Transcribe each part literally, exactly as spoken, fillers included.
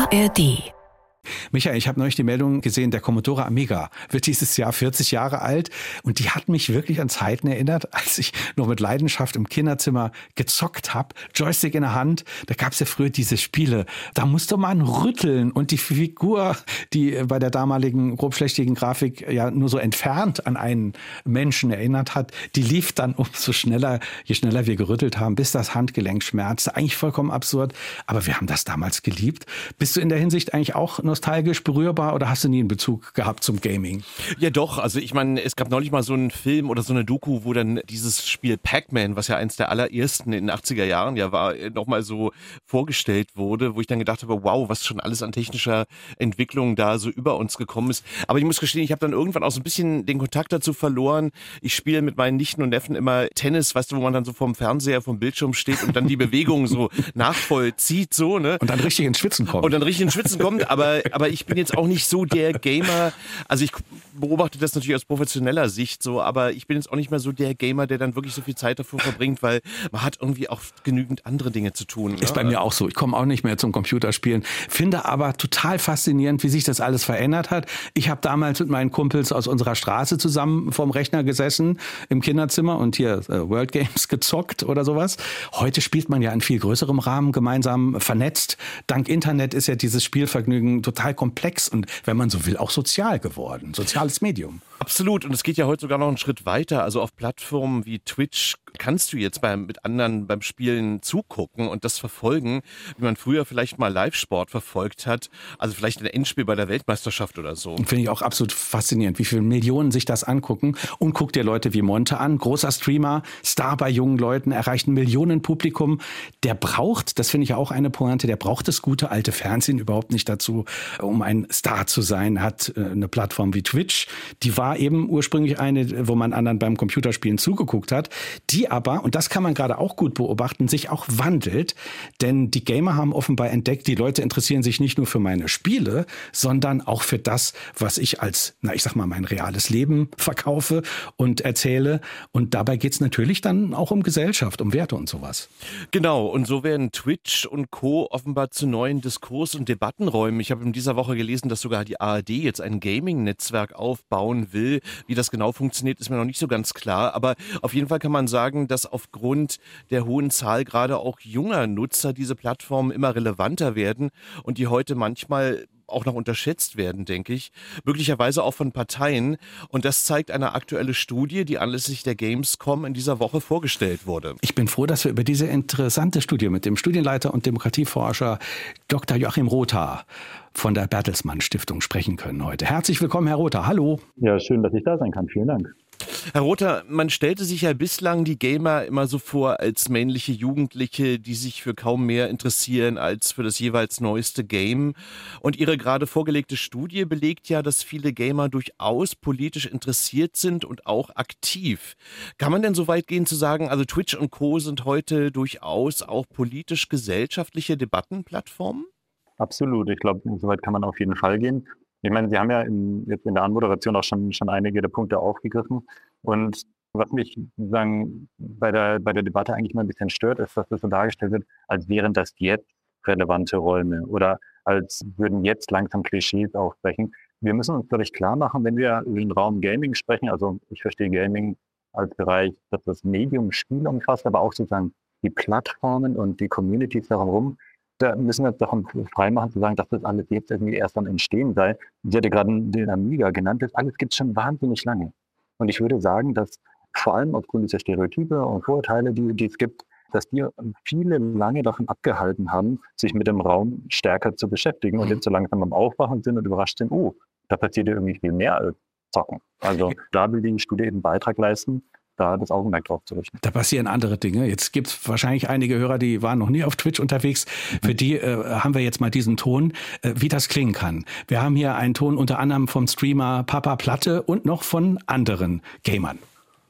A R D. Michael, ich habe neulich die Meldung gesehen, der Commodore Amiga wird dieses Jahr vierzig Jahre alt und die hat mich wirklich an Zeiten erinnert, als ich noch mit Leidenschaft im Kinderzimmer gezockt habe, Joystick in der Hand. Da gab es ja früher diese Spiele, da musste man rütteln und die Figur, die bei der damaligen grobschlächtigen Grafik ja nur so entfernt an einen Menschen erinnert hat, die lief dann umso schneller, je schneller wir gerüttelt haben, bis das Handgelenk schmerzte. Eigentlich vollkommen absurd, aber wir haben das damals geliebt. Bist du in der Hinsicht eigentlich auch nostalgisch berührbar oder hast du nie einen Bezug gehabt zum Gaming? Ja doch, also ich meine, es gab neulich mal so einen Film oder so eine Doku, wo dann dieses Spiel Pac-Man, was ja eins der allerersten in den achtziger Jahren ja war, nochmal so vorgestellt wurde, wo ich dann gedacht habe, wow, was schon alles an technischer Entwicklung da so über uns gekommen ist. Aber ich muss gestehen, ich habe dann irgendwann auch so ein bisschen den Kontakt dazu verloren. Ich spiele mit meinen Nichten und Neffen immer Tennis, weißt du, wo man dann so vorm Fernseher, vom Bildschirm steht und dann die Bewegungen so nachvollzieht, so, ne? Und dann richtig ins Schwitzen kommt. Und dann richtig ins Schwitzen kommt, aber aber ich bin jetzt auch nicht so der Gamer, also ich beobachte das natürlich aus professioneller Sicht so, aber ich bin jetzt auch nicht mehr so der Gamer, der dann wirklich so viel Zeit dafür verbringt, weil man hat irgendwie auch genügend andere Dinge zu tun. Ne? Ist bei mir auch so. Ich komme auch nicht mehr zum Computerspielen, finde aber total faszinierend, wie sich das alles verändert hat. Ich habe damals mit meinen Kumpels aus unserer Straße zusammen vorm Rechner gesessen, im Kinderzimmer und hier äh, World Games gezockt oder sowas. Heute spielt man ja in viel größerem Rahmen gemeinsam vernetzt. Dank Internet ist ja dieses Spielvergnügen total komplex und, wenn man so will, auch sozial geworden. Soziales Medium. Absolut. Und es geht ja heute sogar noch einen Schritt weiter. Also auf Plattformen wie Twitch kannst du jetzt beim, mit anderen beim Spielen zugucken und das verfolgen, wie man früher vielleicht mal Live-Sport verfolgt hat. Also vielleicht ein Endspiel bei der Weltmeisterschaft oder so. Finde ich auch absolut faszinierend, wie viele Millionen sich das angucken. Und guck dir Leute wie Monte an, großer Streamer, Star bei jungen Leuten, erreicht ein Millionenpublikum. Der braucht, das finde ich auch eine Pointe, der braucht das gute alte Fernsehen überhaupt nicht dazu, um ein Star zu sein, hat eine Plattform wie Twitch. Die war eben ursprünglich eine, wo man anderen beim Computerspielen zugeguckt hat, die aber, und das kann man gerade auch gut beobachten, sich auch wandelt, denn die Gamer haben offenbar entdeckt, die Leute interessieren sich nicht nur für meine Spiele, sondern auch für das, was ich als, na ich sag mal, mein reales Leben verkaufe und erzähle, und dabei geht's natürlich dann auch um Gesellschaft, um Werte und sowas. Genau, und so werden Twitch und Co. offenbar zu neuen Diskurs- und Debattenräumen. Ich habe in dieser Woche gelesen, dass sogar die A R D jetzt ein Gaming-Netzwerk aufbauen will. Wie das genau funktioniert, ist mir noch nicht so ganz klar. Aber auf jeden Fall kann man sagen, dass aufgrund der hohen Zahl gerade auch junger Nutzer diese Plattformen immer relevanter werden und die heute manchmal auch noch unterschätzt werden, denke ich, möglicherweise auch von Parteien. Und das zeigt eine aktuelle Studie, die anlässlich der Gamescom in dieser Woche vorgestellt wurde. Ich bin froh, dass wir über diese interessante Studie mit dem Studienleiter und Demokratieforscher Doktor Joachim Rother von der Bertelsmann Stiftung sprechen können heute. Herzlich willkommen, Herr Rother. Hallo. Ja, schön, dass ich da sein kann. Vielen Dank. Herr Rother, man stellte sich ja bislang die Gamer immer so vor als männliche Jugendliche, die sich für kaum mehr interessieren als für das jeweils neueste Game. Und Ihre gerade vorgelegte Studie belegt ja, dass viele Gamer durchaus politisch interessiert sind und auch aktiv. Kann man denn so weit gehen zu sagen, also Twitch und Co. sind heute durchaus auch politisch-gesellschaftliche Debattenplattformen? Absolut. Ich glaube, so weit kann man auf jeden Fall gehen. Ich meine, Sie haben ja in, jetzt in der Anmoderation auch schon, schon einige der Punkte aufgegriffen. Und was mich sagen, bei der, bei der Debatte eigentlich mal ein bisschen stört, ist, dass das so dargestellt wird, als wären das jetzt relevante Räume oder als würden jetzt langsam Klischees aufbrechen. Wir müssen uns dadurch klar machen, wenn wir über den Raum Gaming sprechen, also ich verstehe Gaming als Bereich, dass das Medium Spiel umfasst, aber auch sozusagen die Plattformen und die Communities darum rum. Da müssen wir uns davon freimachen, zu sagen, dass das alles jetzt irgendwie erst am Entstehen sei. Ich hatte gerade den Amiga genannt, das alles gibt es schon wahnsinnig lange. Und ich würde sagen, dass vor allem aufgrund dieser Stereotype und Vorurteile, die, die es gibt, dass die viele lange davon abgehalten haben, sich mit dem Raum stärker zu beschäftigen und jetzt so langsam am Aufwachen sind und überrascht sind, oh, da passiert ja irgendwie viel mehr als Zocken. Also da will die Studie eben einen Beitrag leisten, da das Augenmerk drauf zu richten. Da passieren andere Dinge. Jetzt gibt es wahrscheinlich einige Hörer, die waren noch nie auf Twitch unterwegs. Für die äh, haben wir jetzt mal diesen Ton, äh, wie das klingen kann. Wir haben hier einen Ton unter anderem vom Streamer Papa Platte und noch von anderen Gamern.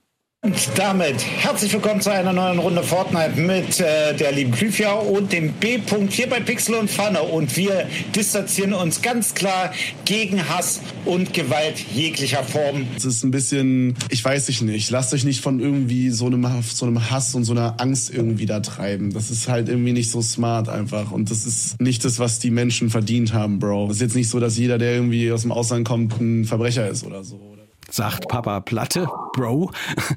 Und damit herzlich willkommen zu einer neuen Runde Fortnite mit äh, der lieben Klyfia und dem B-Punkt hier bei Pixel und Pfanne. Und wir distanzieren uns ganz klar gegen Hass und Gewalt jeglicher Form. Es ist ein bisschen, ich weiß ich nicht, lasst euch nicht von irgendwie so einem, so einem Hass und so einer Angst irgendwie da treiben. Das ist halt irgendwie nicht so smart einfach. Und das ist nicht das, was die Menschen verdient haben, Bro. Es ist jetzt nicht so, dass jeder, der irgendwie aus dem Ausland kommt, ein Verbrecher ist oder so. Sagt Papa Platte, Bro.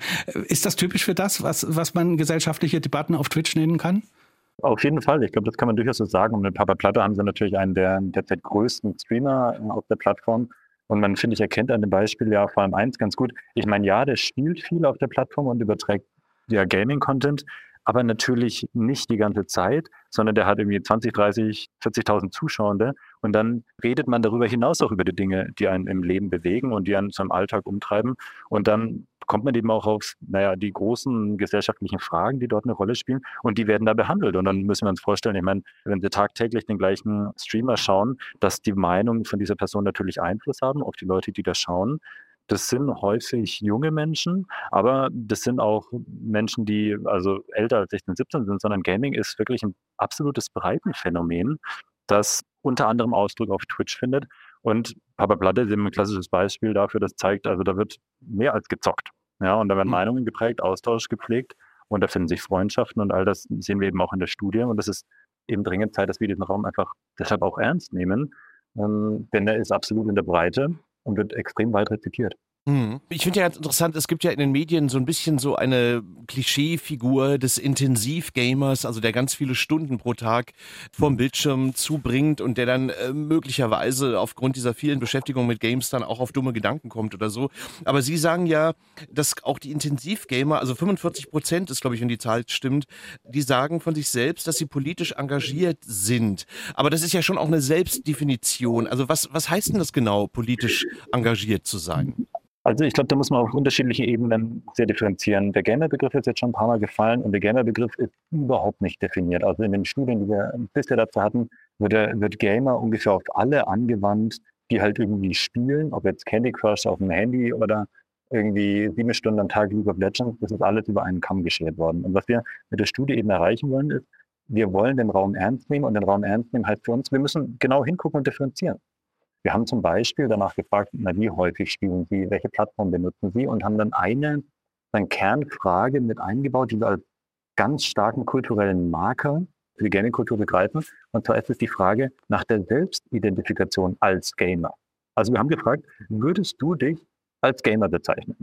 Ist das typisch für das, was, was man gesellschaftliche Debatten auf Twitch nennen kann? Auf jeden Fall. Ich glaube, das kann man durchaus so sagen. Und mit Papa Platte haben sie natürlich einen der derzeit größten Streamer auf der Plattform. Und man, finde ich, erkennt an dem Beispiel ja vor allem eins ganz gut. Ich meine, ja, der spielt viel auf der Plattform und überträgt ja Gaming-Content, aber natürlich nicht die ganze Zeit, sondern der hat irgendwie zwanzig, dreißig, vierzigtausend Zuschauende. Und dann redet man darüber hinaus auch über die Dinge, die einen im Leben bewegen und die einen zum Alltag umtreiben. Und dann kommt man eben auch auf, naja, die großen gesellschaftlichen Fragen, die dort eine Rolle spielen. Und die werden da behandelt. Und dann müssen wir uns vorstellen, ich meine, wenn wir tagtäglich den gleichen Streamer schauen, dass die Meinungen von dieser Person natürlich Einfluss haben auf die Leute, die da schauen. Das sind häufig junge Menschen, aber das sind auch Menschen, die also älter als sechzehn, siebzehn sind, sondern Gaming ist wirklich ein absolutes Breitenphänomen, das unter anderem Ausdruck auf Twitch findet. Und Papa Platte ist eben ein klassisches Beispiel dafür, das zeigt, also da wird mehr als gezockt. Ja, und da werden Meinungen geprägt, Austausch gepflegt und da finden sich Freundschaften und all das sehen wir eben auch in der Studie. Und das ist eben dringend Zeit, dass wir diesen Raum einfach deshalb auch ernst nehmen, ähm, denn er ist absolut in der Breite und wird extrem weit rezitiert. Ich finde ja ganz interessant, es gibt ja in den Medien so ein bisschen so eine Klischeefigur des Intensivgamers, also der ganz viele Stunden pro Tag vorm Bildschirm zubringt und der dann äh, möglicherweise aufgrund dieser vielen Beschäftigung mit Games dann auch auf dumme Gedanken kommt oder so. Aber Sie sagen ja, dass auch die Intensivgamer, also fünfundvierzig Prozent ist, glaube ich, wenn die Zahl stimmt, die sagen von sich selbst, dass sie politisch engagiert sind. Aber das ist ja schon auch eine Selbstdefinition. Also was, was heißt denn das genau, politisch engagiert zu sein? Also ich glaube, da muss man auf unterschiedlichen Ebenen sehr differenzieren. Der Gamer-Begriff ist jetzt schon ein paar Mal gefallen und der Gamer-Begriff ist überhaupt nicht definiert. Also in den Studien, die wir bisher dazu hatten, wird, der, wird Gamer ungefähr auf alle angewandt, die halt irgendwie spielen, ob jetzt Candy Crush auf dem Handy oder irgendwie sieben Stunden am Tag League of Legends, das ist alles über einen Kamm geschert worden. Und was wir mit der Studie eben erreichen wollen, ist, wir wollen den Raum ernst nehmen und den Raum ernst nehmen halt für uns, wir müssen genau hingucken und differenzieren. Wir haben zum Beispiel danach gefragt, na, wie häufig spielen Sie, welche Plattform benutzen Sie und haben dann eine dann Kernfrage mit eingebaut, die wir als ganz starken kulturellen Marker für die Gaming-Kultur begreifen. Und zwar ist es die Frage nach der Selbstidentifikation als Gamer. Also wir haben gefragt, würdest du dich als Gamer bezeichnen?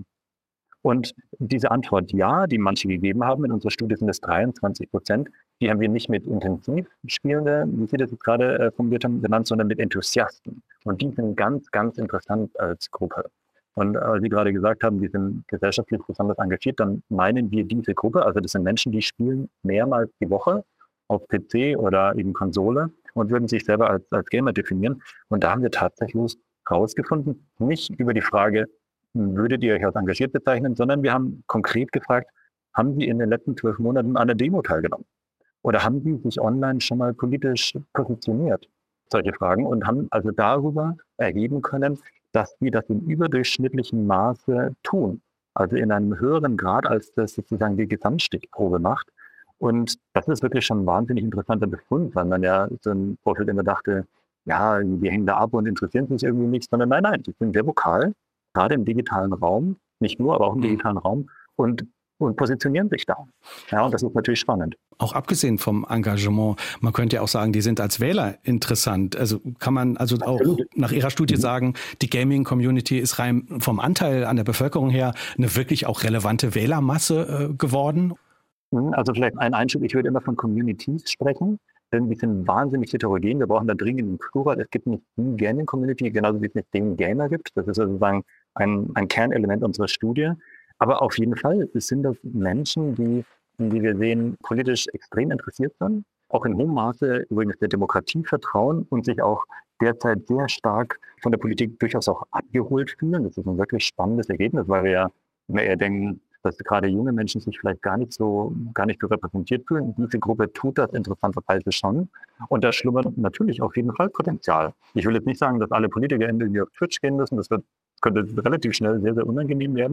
Und diese Antwort ja, die manche gegeben haben, in unserer Studie sind es dreiundzwanzig Prozent, die haben wir nicht mit intensiv Spielende, wie Sie das jetzt gerade äh, formuliert haben, genannt, sondern mit Enthusiasten. Und die sind ganz, ganz interessant als Gruppe. Und äh, Sie gerade gesagt haben, die sind gesellschaftlich besonders engagiert, dann meinen wir diese Gruppe, also das sind Menschen, die spielen mehrmals die Woche auf P C oder eben Konsole und würden sich selber als, als Gamer definieren. Und da haben wir tatsächlich rausgefunden, nicht über die Frage, würdet ihr euch als engagiert bezeichnen, sondern wir haben konkret gefragt, haben Sie in den letzten zwölf Monaten an einer Demo teilgenommen? Oder haben Sie sich online schon mal politisch positioniert? Solche Fragen und haben also darüber erheben können, dass die das in überdurchschnittlichen Maße tun. Also in einem höheren Grad, als das sozusagen die Gesamtstichprobe macht. Und das ist wirklich schon ein wahnsinnig interessanter Befund, weil man ja so im Vorfeld immer dachte, ja, die hängen da ab und interessieren sich irgendwie nicht, sondern nein, nein, die sind sehr vokal, gerade im digitalen Raum, nicht nur, aber auch im digitalen Raum und, und positionieren sich da. Ja, und das ist natürlich spannend. Auch abgesehen vom Engagement, man könnte ja auch sagen, die sind als Wähler interessant. Also kann man also auch nach Ihrer Studie mhm. sagen, die Gaming-Community ist rein vom Anteil an der Bevölkerung her eine wirklich auch relevante Wählermasse äh, geworden? Also vielleicht ein Einschub, ich würde immer von Communities sprechen, denn die sind wahnsinnig heterogen. Wir brauchen da dringend einen Plural. Es gibt nicht die Gaming-Community, genauso wie es nicht den Gamer gibt. Das ist sozusagen ein, ein Kernelement unserer Studie. Aber auf jeden Fall sind das Menschen, die, die wir sehen, politisch extrem interessiert sind, auch in hohem Maße übrigens der Demokratie vertrauen und sich auch derzeit sehr stark von der Politik durchaus auch abgeholt fühlen. Das ist ein wirklich spannendes Ergebnis, weil wir ja immer eher denken, dass gerade junge Menschen sich vielleicht gar nicht so, gar nicht so repräsentiert fühlen. Diese Gruppe tut das interessanterweise schon. Und da schlummert natürlich auf jeden Fall Potenzial. Ich will jetzt nicht sagen, dass alle Politiker irgendwie auf Twitch gehen müssen. Das wird, könnte relativ schnell sehr, sehr unangenehm werden.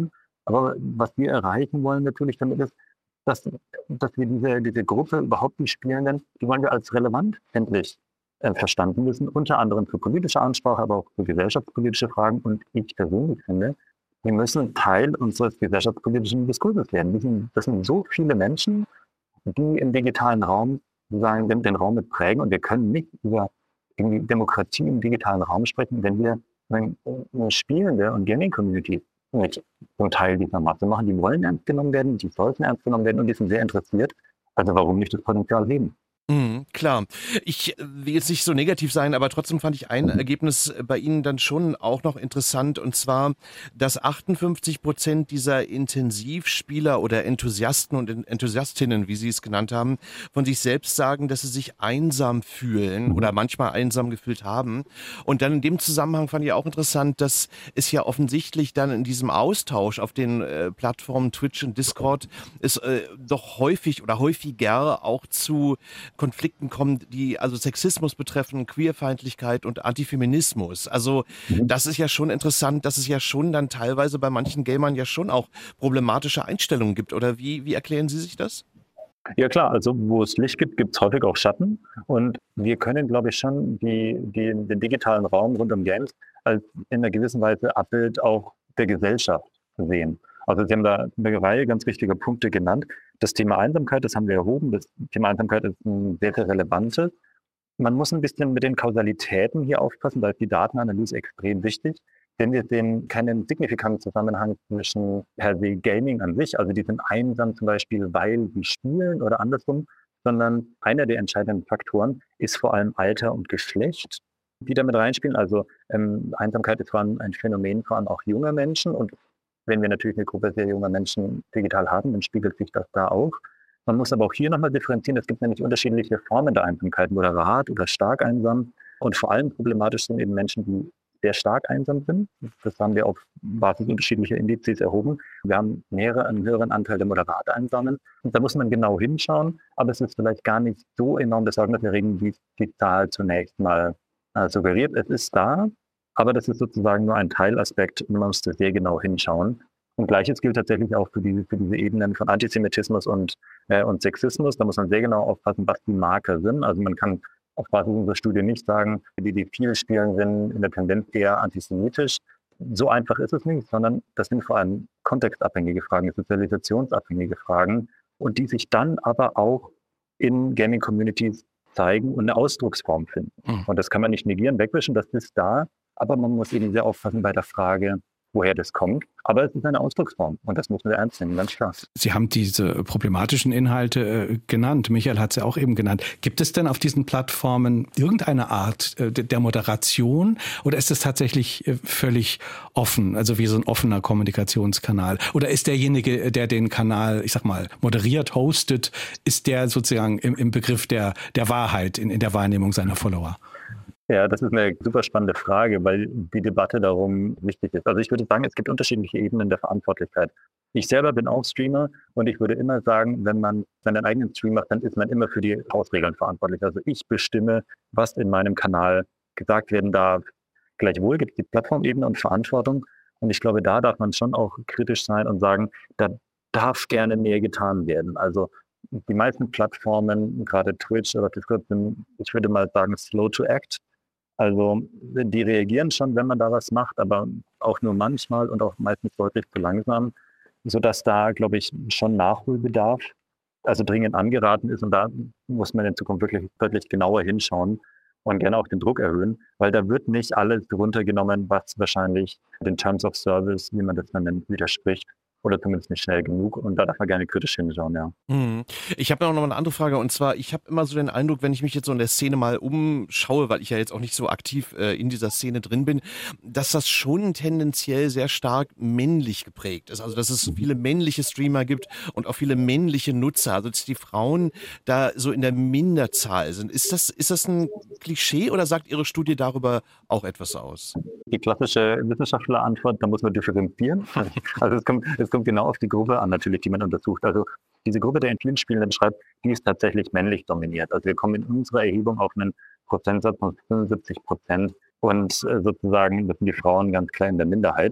Aber was wir erreichen wollen natürlich damit ist, dass, dass wir diese, diese Gruppe, überhaupt die Spielenden, die wollen wir als relevant endlich äh, verstanden wissen, unter anderem für politische Ansprache, aber auch für gesellschaftspolitische Fragen. Und ich persönlich finde, wir müssen Teil unseres gesellschaftspolitischen Diskurses werden. Das sind, das sind so viele Menschen, die im digitalen Raum sozusagen den, den Raum mit prägen. Und wir können nicht über irgendwie Demokratie im digitalen Raum sprechen, wenn wir wenn, äh, Spielende und Gaming-Community nicht so einen Teil dieser Masse machen. Die wollen ernst genommen werden, die sollten ernst genommen werden und die sind sehr interessiert. Also warum nicht das Potenzial heben? Mhm, klar. Ich will jetzt nicht so negativ sein, aber trotzdem fand ich ein Ergebnis bei Ihnen dann schon auch noch interessant, und zwar, dass achtundfünfzig Prozent dieser Intensivspieler oder Enthusiasten und Enthusiastinnen, wie Sie es genannt haben, von sich selbst sagen, dass sie sich einsam fühlen oder manchmal einsam gefühlt haben. Und dann in dem Zusammenhang fand ich auch interessant, dass es ja offensichtlich dann in diesem Austausch auf den äh, Plattformen Twitch und Discord es äh, doch häufig oder häufiger auch zu Konflikten kommen, die also Sexismus betreffen, Queerfeindlichkeit und Antifeminismus. Also das ist ja schon interessant, dass es ja schon dann teilweise bei manchen Gamern ja schon auch problematische Einstellungen gibt. Oder wie, wie erklären Sie sich das? Ja klar, also wo es Licht gibt, gibt es häufig auch Schatten. Und wir können, glaube ich, schon die, die, den digitalen Raum rund um Games als in einer gewissen Weise Abbild auch der Gesellschaft sehen. Also Sie haben da eine Reihe ganz wichtiger Punkte genannt. Das Thema Einsamkeit, das haben wir erhoben. Das Thema Einsamkeit ist ein sehr, sehr relevantes. Man muss ein bisschen mit den Kausalitäten hier aufpassen, da ist die Datenanalyse extrem wichtig. Denn wir sehen keinen signifikanten Zusammenhang zwischen per se Gaming an sich, also die sind einsam zum Beispiel, weil sie spielen oder andersrum, sondern einer der entscheidenden Faktoren ist vor allem Alter und Geschlecht, die damit reinspielen. Also ähm, Einsamkeit ist vor allem ein Phänomen vor allem auch junger Menschen, und wenn wir natürlich eine Gruppe sehr junger Menschen digital haben, dann spiegelt sich das da auch. Man muss aber auch hier nochmal differenzieren. Es gibt nämlich unterschiedliche Formen der Einsamkeit, moderat oder stark einsam. Und vor allem problematisch sind eben Menschen, die sehr stark einsam sind. Das haben wir auf Basis unterschiedlicher Indizes erhoben. Wir haben mehrere, einen höheren Anteil der moderat Einsamen. Und da muss man genau hinschauen. Aber es ist vielleicht gar nicht so enorm besorgniserregend, wie die Zahl zunächst mal äh, suggeriert. Es ist da. Aber das ist sozusagen nur ein Teilaspekt, man muss da sehr genau hinschauen. Und Gleiches gilt tatsächlich auch für diese, für diese Ebenen von Antisemitismus und, äh, und Sexismus. Da muss man sehr genau aufpassen, was die Marker sind. Also man kann auf Basis unserer Studie nicht sagen, die, die viel spielen, sind in der Tendenz eher antisemitisch. So einfach ist es nicht, sondern das sind vor allem kontextabhängige Fragen, sozialisationsabhängige Fragen, und die sich dann aber auch in Gaming-Communities zeigen und eine Ausdrucksform finden. Mhm. Und das kann man nicht negieren, wegwischen, das ist da. Aber man muss eben sehr aufpassen bei der Frage, woher das kommt. Aber es ist eine Ausdrucksform und das müssen wir ernst nehmen, ganz klar. Sie haben diese problematischen Inhalte äh, genannt. Michael hat es ja auch eben genannt. Gibt es denn auf diesen Plattformen irgendeine Art äh, der Moderation oder ist es tatsächlich äh, völlig offen, also wie so ein offener Kommunikationskanal? Oder ist derjenige, der den Kanal, ich sag mal, moderiert, hostet, ist der sozusagen im, im Begriff der, der Wahrheit in, in der Wahrnehmung seiner Follower? Ja, das ist eine super spannende Frage, weil die Debatte darum wichtig ist. Also ich würde sagen, es gibt unterschiedliche Ebenen der Verantwortlichkeit. Ich selber bin auch Streamer und ich würde immer sagen, wenn man seinen eigenen Stream macht, dann ist man immer für die Hausregeln verantwortlich. Also ich bestimme, was in meinem Kanal gesagt werden darf. Gleichwohl gibt es die Plattformebene und Verantwortung. Und ich glaube, da darf man schon auch kritisch sein und sagen, da darf gerne mehr getan werden. Also die meisten Plattformen, gerade Twitch oder Discord, sind, ich würde mal sagen, slow to act. Also die reagieren schon, wenn man da was macht, aber auch nur manchmal und auch meistens deutlich zu langsam, sodass da, glaube ich, schon Nachholbedarf, also dringend angeraten ist. Und da muss man in Zukunft wirklich deutlich genauer hinschauen und gerne auch den Druck erhöhen, weil da wird nicht alles runtergenommen, was wahrscheinlich den Terms of Service, wie man das dann nennt, widerspricht. Oder zumindest nicht schnell genug. Und da darf man gerne kritisch hinschauen, ja. Mhm. Ich habe noch eine andere Frage. Und zwar, ich habe immer so den Eindruck, wenn ich mich jetzt so in der Szene mal umschaue, weil ich ja jetzt auch nicht so aktiv äh, in dieser Szene drin bin, dass das schon tendenziell sehr stark männlich geprägt ist. Also, dass es viele männliche Streamer gibt und auch viele männliche Nutzer. Also, dass die Frauen da so in der Minderzahl sind. Ist das, ist das ein Klischee oder sagt Ihre Studie darüber auch etwas aus? Die klassische Wissenschaftlerantwort, da muss man differenzieren. Also, es kommt, es kommt genau auf die Gruppe an, natürlich, die man untersucht. Also diese Gruppe der Infinspielenden schreibt, die ist tatsächlich männlich dominiert. Also wir kommen in unserer Erhebung auf einen Prozentsatz von fünfundsiebzig Prozent und äh, sozusagen, das sind die Frauen ganz klar in der Minderheit.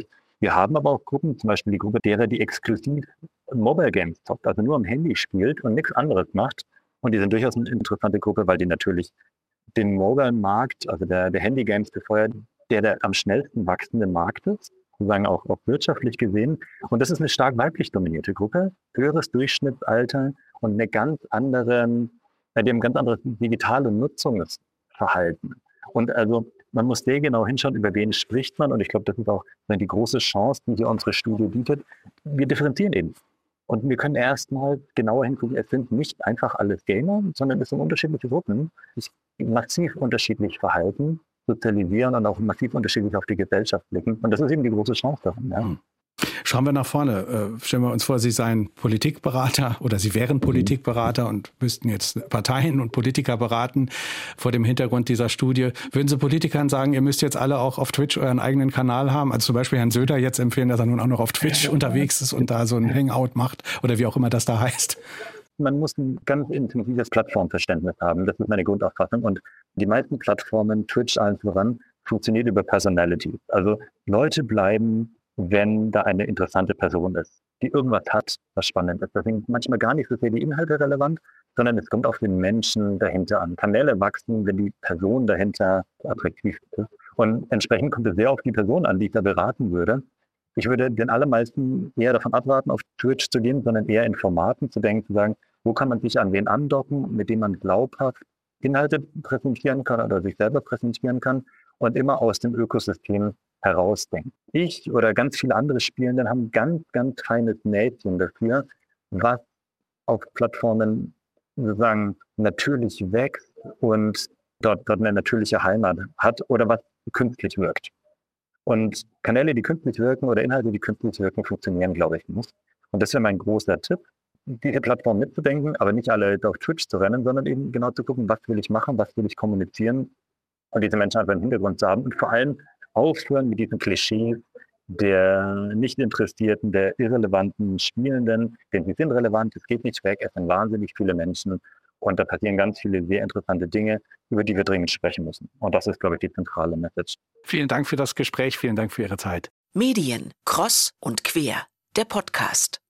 Wir haben aber auch Gruppen, zum Beispiel die Gruppe derer, die exklusiv Mobile Games zockt, also nur am Handy spielt und nichts anderes macht. Und die sind durchaus eine interessante Gruppe, weil die natürlich den Mobile-Markt, also der, der Handy-Games befeuert, der der am schnellsten wachsende Markt ist, sozusagen auch, auch wirtschaftlich gesehen. Und das ist eine stark weiblich dominierte Gruppe, höheres Durchschnittsalter und eine ganz andere, bei dem ganz anderes digitale Nutzungsverhalten. Und also man muss sehr genau hinschauen, über wen spricht man. Und ich glaube, das ist auch die große Chance, die hier unsere Studie bietet. Wir differenzieren eben. Und wir können erstmal genauer hingucken, es sind nicht einfach alles Gamer, sondern es sind unterschiedliche Gruppen, die sich massiv unterschiedlich verhalten, sozialisieren und auch massiv unterschiedlich auf die Gesellschaft blicken. Und das ist eben die große Chance daran. Ja. Schauen wir nach vorne. Stellen wir uns vor, Sie seien Politikberater oder Sie wären Politikberater und müssten jetzt Parteien und Politiker beraten vor dem Hintergrund dieser Studie. Würden Sie Politikern sagen, ihr müsst jetzt alle auch auf Twitch euren eigenen Kanal haben? Also zum Beispiel Herrn Söder jetzt empfehlen, dass er nun auch noch auf Twitch unterwegs ist und da so ein Hangout macht oder wie auch immer das da heißt. Man muss ein ganz intensives Plattformverständnis haben. Das ist meine Grundauffassung. Und die meisten Plattformen, Twitch allen voran, funktioniert über Personality. Also Leute bleiben, wenn da eine interessante Person ist, die irgendwas hat, was spannend ist. Das sind manchmal gar nicht so sehr die Inhalte relevant, sondern es kommt auf den Menschen dahinter an. Kanäle wachsen, wenn die Person dahinter attraktiv ist. Und entsprechend kommt es sehr auf die Person an, die ich da beraten würde. Ich würde den allermeisten eher davon abraten, auf Twitch zu gehen, sondern eher in Formaten zu denken, zu sagen, wo kann man sich an wen andocken, mit dem man glaubhaft Inhalte präsentieren kann oder sich selber präsentieren kann und immer aus dem Ökosystem herausdenken. Ich oder ganz viele andere Spielende haben ganz, ganz feines Näschen dafür, was auf Plattformen sozusagen natürlich wächst und dort, dort eine natürliche Heimat hat oder was künstlich wirkt. Und Kanäle, die künstlich wirken oder Inhalte, die künstlich wirken, funktionieren, glaube ich, nicht. Und das wäre mein großer Tipp, diese Plattform mitzudenken, aber nicht alle auf Twitch zu rennen, sondern eben genau zu gucken, was will ich machen, was will ich kommunizieren und diese Menschen einfach im Hintergrund zu haben und vor allem aufhören mit diesen Klischees der nicht interessierten, der irrelevanten Spielenden, denn sie sind relevant, es geht nicht weg, es sind wahnsinnig viele Menschen und da passieren ganz viele sehr interessante Dinge, über die wir dringend sprechen müssen. Und das ist, glaube ich, die zentrale Message. Vielen Dank für das Gespräch, vielen Dank für Ihre Zeit. Medien, Cross und Quer, der Podcast.